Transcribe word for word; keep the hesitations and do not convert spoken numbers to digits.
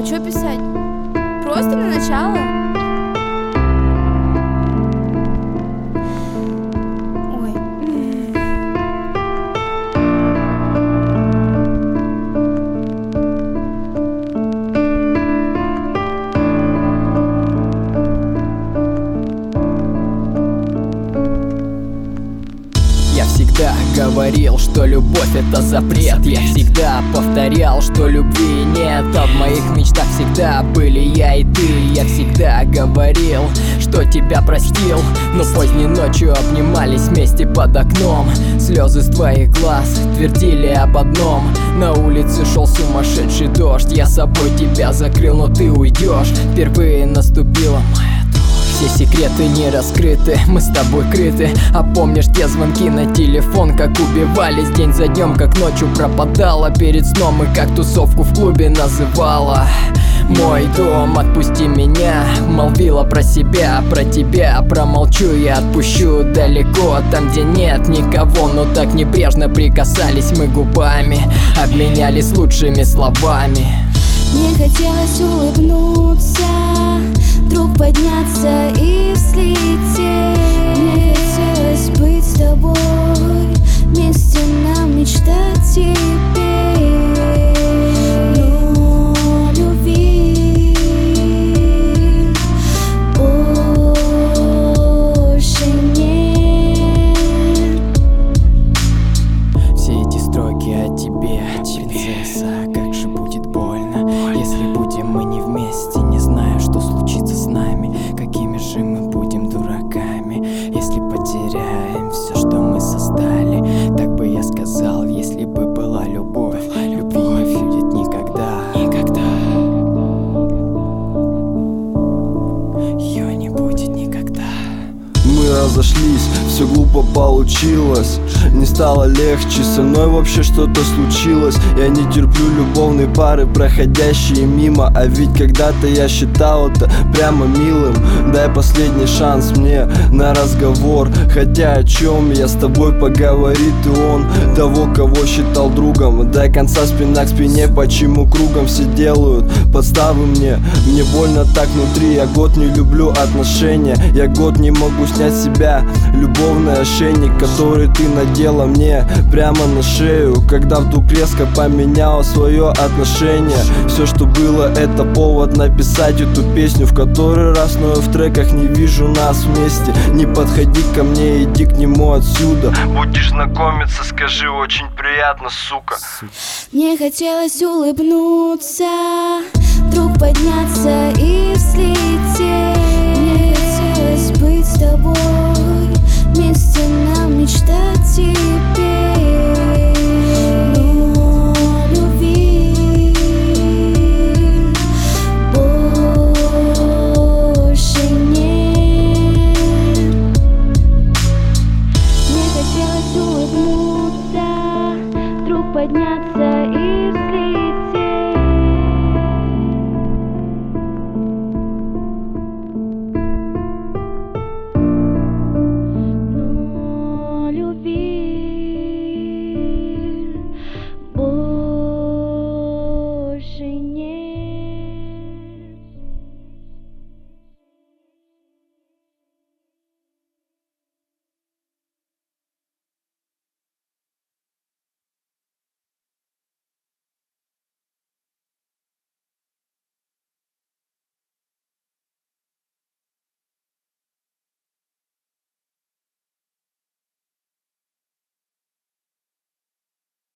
А что писать? Просто на начало? Ой. Я всегда говорил, что любовь это запрет. Я всегда повторял, что любви нет. А в моих мечтах всегда были я и ты. Я всегда говорил, что тебя простил, но поздней ночью обнимались вместе под окном. Слезы с твоих глаз твердили об одном: на улице шел сумасшедший дождь. Я собой тебя закрыл, но ты уйдешь. Впервые наступила моя. Все секреты не раскрыты, мы с тобой крыты. А помнишь те звонки на телефон, как убивались день за днем, как ночью пропадала перед сном, и как тусовку в клубе называла мой дом. Отпусти меня, молвила про себя, про тебя промолчу, я отпущу далеко, там где нет никого. Но так небрежно прикасались мы губами, обменялись лучшими словами. Мне хотелось улыбнуться, вдруг подняться и взлететь. Мне хотелось быть с тобой, вместе нам мечтать теперь. Но любви больше нет. Все эти строки о тебе, принцесса, как же будет больно, если будем мы не вместе. Не знаю, что случится с нами, какими же мы будем дураками, если потеряем все, что мы создали. Так бы я сказал, если бы была любовь. Любви не будет никогда, никогда. Ее не будет никогда. Мы разошлись, все глупо получилось. Не стало легче, со мной вообще что-то случилось. Я не терплю любовные пары, проходящие мимо. А ведь когда-то я считал это прямо милым. Дай последний шанс мне на разговор. Хотя о чем я с тобой поговорит и он, того, кого считал другом. До конца спина к спине, почему кругом все делают подставы мне. Мне больно так внутри, я год не люблю отношения. Я год не могу снять с себя любовный ошейник, который ты надела мне прямо на шею, когда вдруг резко поменяла свое отношение. Все, что было, это повод написать эту песню в который раз, но я в треках не вижу нас вместе. Не подходи ко мне, иди к нему отсюда. Будешь знакомиться, скажи, очень приятно, сука. Мне хотелось улыбнуться, вдруг подняться и взлететь. Мне хотелось быть с тобой, вместе нам мечтать теперь. Но любви больше нет. Мне хотелось улыбнуться, вдруг подняться и